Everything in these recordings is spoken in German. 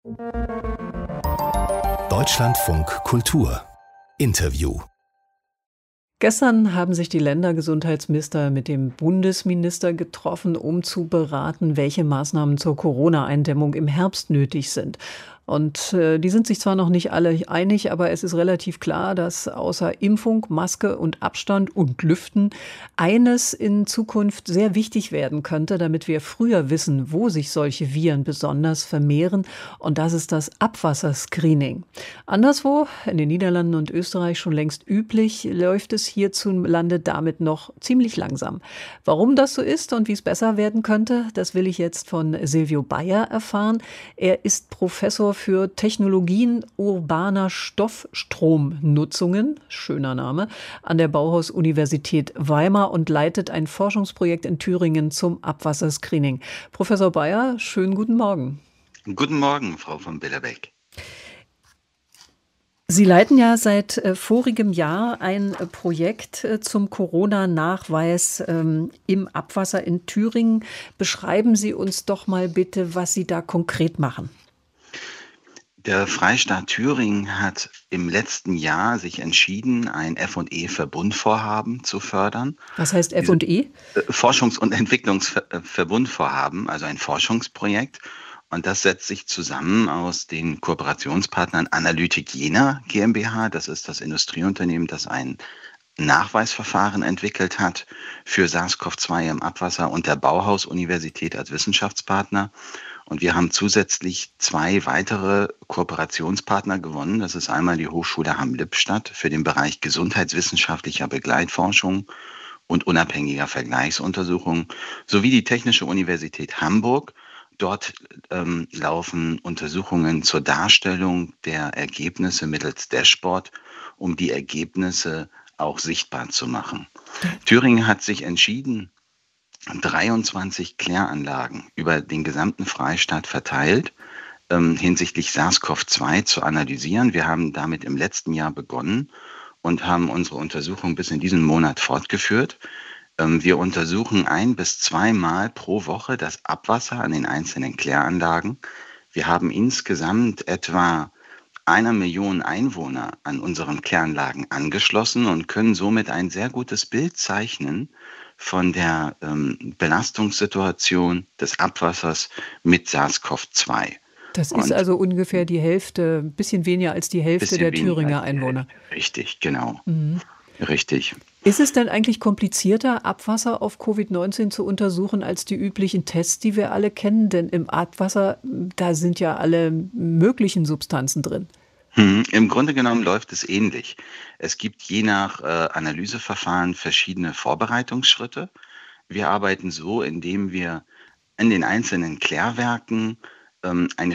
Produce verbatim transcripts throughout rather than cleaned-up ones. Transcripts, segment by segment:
Deutschlandfunk Kultur Interview. Gestern haben sich die Ländergesundheitsminister mit dem Bundesminister getroffen, um zu beraten, welche Maßnahmen zur Corona-Eindämmung im Herbst nötig sind. Und äh, die sind sich zwar noch nicht alle einig, aber es ist relativ klar, dass außer Impfung, Maske und Abstand und Lüften eines in Zukunft sehr wichtig werden könnte, damit wir früher wissen, wo sich solche Viren besonders vermehren. Und das ist das Abwasserscreening. Anderswo, in den Niederlanden und Österreich schon längst üblich, läuft es hierzulande damit noch ziemlich langsam. Warum das so ist und wie es besser werden könnte, das will ich jetzt von Silvio Bayer erfahren. Er ist Professor für Technologien urbaner Stoffstromnutzungen, schöner Name, an der Bauhaus-Universität Weimar und leitet ein Forschungsprojekt in Thüringen zum Abwasserscreening. Professor Bayer, schönen guten Morgen. Guten Morgen, Frau von Billerbeck. Sie leiten ja seit äh, vorigem Jahr ein äh, Projekt äh, zum Corona-Nachweis ähm, im Abwasser in Thüringen. Beschreiben Sie uns doch mal bitte, was Sie da konkret machen. Der Freistaat Thüringen hat im letzten Jahr sich entschieden, ein F und E-Verbundvorhaben zu fördern. Was heißt F und E? Forschungs- und Entwicklungsverbundvorhaben, also ein Forschungsprojekt. Und das setzt sich zusammen aus den Kooperationspartnern Analytik Jena GmbH. Das ist das Industrieunternehmen, das ein Nachweisverfahren entwickelt hat für SARS-C o V zwei im Abwasser, und der Bauhaus-Universität als Wissenschaftspartner. Und wir haben zusätzlich zwei weitere Kooperationspartner gewonnen. Das ist einmal die Hochschule Hamm-Lippstadt für den Bereich gesundheitswissenschaftlicher Begleitforschung und unabhängiger Vergleichsuntersuchungen sowie die Technische Universität Hamburg. Dort ähm, laufen Untersuchungen zur Darstellung der Ergebnisse mittels Dashboard, um die Ergebnisse auch sichtbar zu machen. Thüringen hat sich entschieden, dreiundzwanzig Kläranlagen über den gesamten Freistaat verteilt ähm, hinsichtlich SARS-C o V zwei zu analysieren. Wir haben damit im letzten Jahr begonnen und haben unsere Untersuchung bis in diesen Monat fortgeführt. Ähm, wir untersuchen ein- bis zweimal pro Woche das Abwasser an den einzelnen Kläranlagen. Wir haben insgesamt etwa einer Million Einwohner an unseren Kläranlagen angeschlossen und können somit ein sehr gutes Bild zeichnen von der ähm, Belastungssituation des Abwassers mit SARS-C o V zwei. Das ist Und also ungefähr die Hälfte, ein bisschen weniger als die Hälfte der Thüringer Einwohner. Richtig, genau. Mhm. Richtig. Ist es denn eigentlich komplizierter, Abwasser auf Covid neunzehn zu untersuchen, als die üblichen Tests, die wir alle kennen? Denn im Abwasser, da sind ja alle möglichen Substanzen drin. Hm, Im Grunde genommen läuft es ähnlich. Es gibt je nach äh, Analyseverfahren verschiedene Vorbereitungsschritte. Wir arbeiten so, indem wir in den einzelnen Klärwerken ähm, eine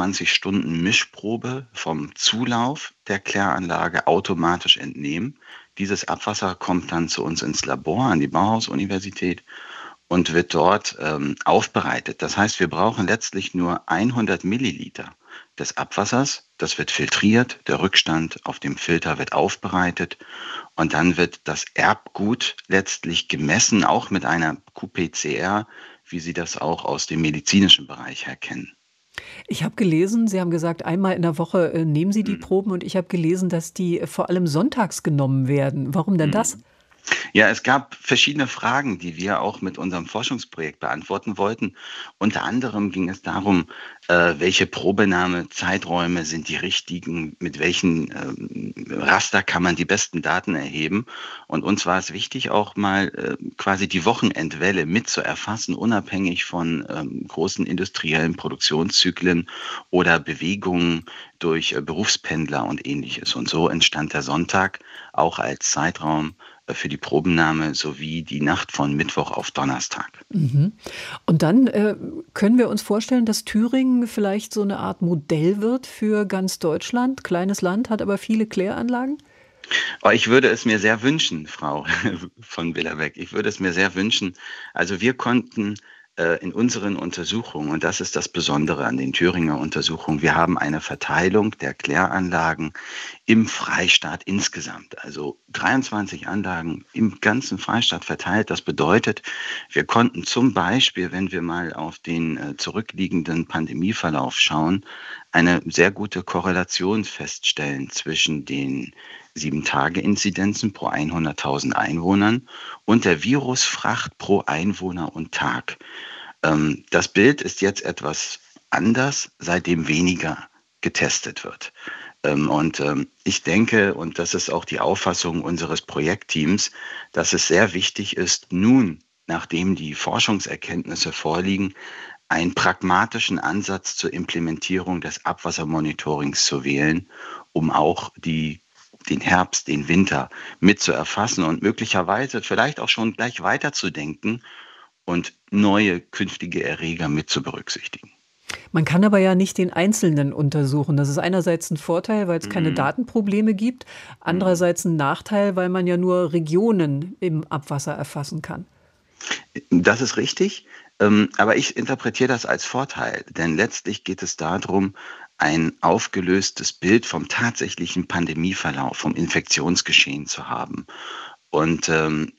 vierundzwanzig-Stunden-Mischprobe vom Zulauf der Kläranlage automatisch entnehmen. Dieses Abwasser kommt dann zu uns ins Labor an die Bauhaus-Universität und wird dort ähm, aufbereitet. Das heißt, wir brauchen letztlich nur hundert Milliliter des Abwassers. Das wird filtriert, der Rückstand auf dem Filter wird aufbereitet und dann wird das Erbgut letztlich gemessen, auch mit einer Q P C R, wie Sie das auch aus dem medizinischen Bereich her kennen. Ich habe gelesen, Sie haben gesagt, einmal in der Woche äh, nehmen Sie die Hm. Proben, und ich habe gelesen, dass die äh, vor allem sonntags genommen werden. Warum denn das? Hm. Ja, es gab verschiedene Fragen, die wir auch mit unserem Forschungsprojekt beantworten wollten. Unter anderem ging es darum, äh, welche Probenahmezeiträume sind die richtigen, mit welchen ähm, Raster kann man die besten Daten erheben. Und uns war es wichtig, auch mal äh, quasi die Wochenendwelle mit zu erfassen, unabhängig von ähm, großen industriellen Produktionszyklen oder Bewegungen durch äh, Berufspendler und ähnliches. Und so entstand der Sonntag auch als Zeitraum für die Probennahme sowie die Nacht von Mittwoch auf Donnerstag. Mhm. Und dann äh, können wir uns vorstellen, dass Thüringen vielleicht so eine Art Modell wird für ganz Deutschland. Kleines Land, hat aber viele Kläranlagen. Oh, ich würde es mir sehr wünschen, Frau von Billerbeck. Ich würde es mir sehr wünschen. Also wir konnten äh, in unseren Untersuchungen, und das ist das Besondere an den Thüringer Untersuchungen, wir haben eine Verteilung der Kläranlagen im Freistaat insgesamt. Also dreiundzwanzig Anlagen im ganzen Freistaat verteilt. Das bedeutet, wir konnten zum Beispiel, wenn wir mal auf den äh, zurückliegenden Pandemieverlauf schauen, eine sehr gute Korrelation feststellen zwischen den sieben-Tage-Inzidenzen pro hunderttausend Einwohnern und der Virusfracht pro Einwohner und Tag. Ähm, das Bild ist jetzt etwas anders, seitdem weniger getestet wird. Ähm, und ähm, ich denke, und das ist auch die Auffassung unseres Projektteams, dass es sehr wichtig ist, nun, nachdem die Forschungserkenntnisse vorliegen, einen pragmatischen Ansatz zur Implementierung des Abwassermonitorings zu wählen, um auch die, den Herbst, den Winter mit zu erfassen und möglicherweise vielleicht auch schon gleich weiterzudenken und neue künftige Erreger mit zu berücksichtigen. Man kann aber ja nicht den Einzelnen untersuchen. Das ist einerseits ein Vorteil, weil es keine Mhm. Datenprobleme gibt, andererseits ein Nachteil, weil man ja nur Regionen im Abwasser erfassen kann. Das ist richtig, ähm, aber ich interpretiere das als Vorteil, denn letztlich geht es darum, ein aufgelöstes Bild vom tatsächlichen Pandemieverlauf, vom Infektionsgeschehen zu haben. Und ähm,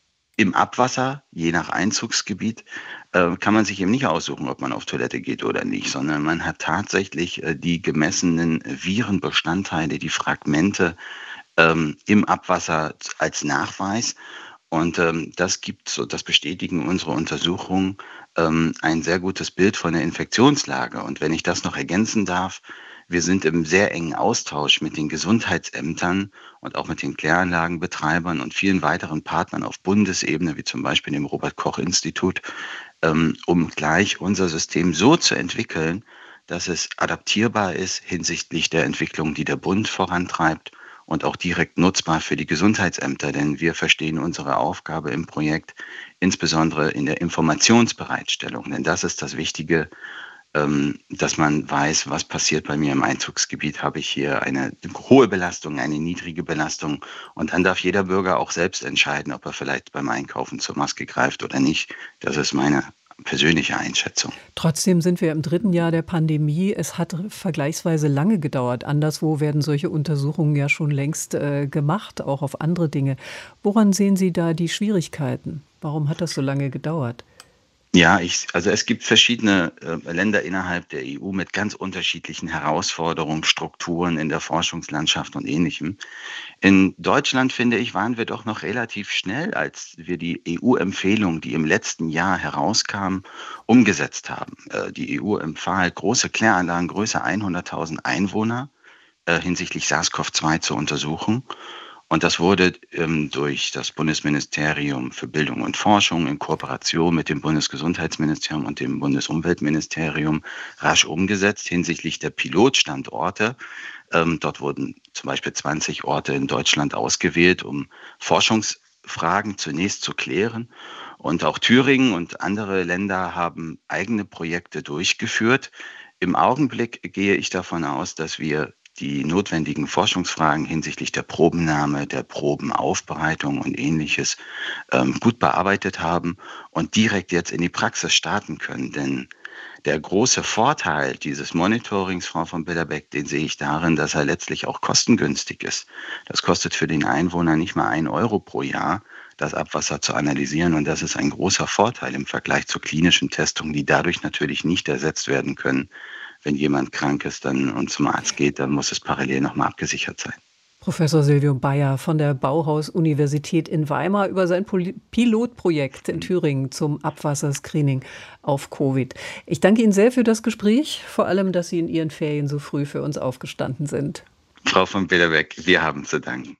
im Abwasser, je nach Einzugsgebiet, äh, kann man sich eben nicht aussuchen, ob man auf Toilette geht oder nicht, sondern man hat tatsächlich äh, die gemessenen Virenbestandteile, die Fragmente ähm, im Abwasser als Nachweis. Und ähm, das gibt, so das bestätigen unsere Untersuchungen, ähm, ein sehr gutes Bild von der Infektionslage. Und wenn ich das noch ergänzen darf, wir sind im sehr engen Austausch mit den Gesundheitsämtern und auch mit den Kläranlagenbetreibern und vielen weiteren Partnern auf Bundesebene, wie zum Beispiel dem Robert-Koch-Institut, ähm, um gleich unser System so zu entwickeln, dass es adaptierbar ist hinsichtlich der Entwicklung, die der Bund vorantreibt und auch direkt nutzbar für die Gesundheitsämter, denn wir verstehen unsere Aufgabe im Projekt insbesondere in der Informationsbereitstellung, denn das ist das Wichtige, ähm, dass man weiß, was passiert bei mir im Einzugsgebiet. Habe ich hier eine hohe Belastung, eine niedrige Belastung? Und dann darf jeder Bürger auch selbst entscheiden, ob er vielleicht beim Einkaufen zur Maske greift oder nicht. Das ist meine persönliche Einschätzung. Trotzdem sind wir im dritten Jahr der Pandemie. Es hat vergleichsweise lange gedauert. Anderswo werden solche Untersuchungen ja schon längst äh, gemacht, auch auf andere Dinge. Woran sehen Sie da die Schwierigkeiten? Warum hat das so lange gedauert? Ja, ich, also es gibt verschiedene äh, Länder innerhalb der E U mit ganz unterschiedlichen Herausforderungen, Strukturen in der Forschungslandschaft und Ähnlichem. In Deutschland, finde ich, waren wir doch noch relativ schnell, als wir die E U-Empfehlung, die im letzten Jahr herauskam, umgesetzt haben. Äh, die E U empfahl große Kläranlagen, größer hunderttausend Einwohner, äh, hinsichtlich SARS-CoV zwei zu untersuchen. Und das wurde ähm, durch das Bundesministerium für Bildung und Forschung in Kooperation mit dem Bundesgesundheitsministerium und dem Bundesumweltministerium rasch umgesetzt hinsichtlich der Pilotstandorte. Ähm, dort wurden zum Beispiel zwanzig Orte in Deutschland ausgewählt, um Forschungsfragen zunächst zu klären. Und auch Thüringen und andere Länder haben eigene Projekte durchgeführt. Im Augenblick gehe ich davon aus, dass wir die notwendigen Forschungsfragen hinsichtlich der Probennahme, der Probenaufbereitung und Ähnliches ähm, gut bearbeitet haben und direkt jetzt in die Praxis starten können. Denn der große Vorteil dieses Monitorings, Frau von Bilderbeck, den sehe ich darin, dass er letztlich auch kostengünstig ist. Das kostet für den Einwohner nicht mal ein Euro pro Jahr, das Abwasser zu analysieren. Und das ist ein großer Vorteil im Vergleich zur klinischen Testung, die dadurch natürlich nicht ersetzt werden können. Wenn jemand krank ist dann und zum Arzt geht, dann muss es parallel nochmal abgesichert sein. Professor Silvio Bayer von der Bauhaus-Universität in Weimar über sein Pol- Pilotprojekt in Thüringen zum Abwasserscreening auf Covid. Ich danke Ihnen sehr für das Gespräch, vor allem, dass Sie in Ihren Ferien so früh für uns aufgestanden sind. Frau von Bilderbeck, wir haben zu danken.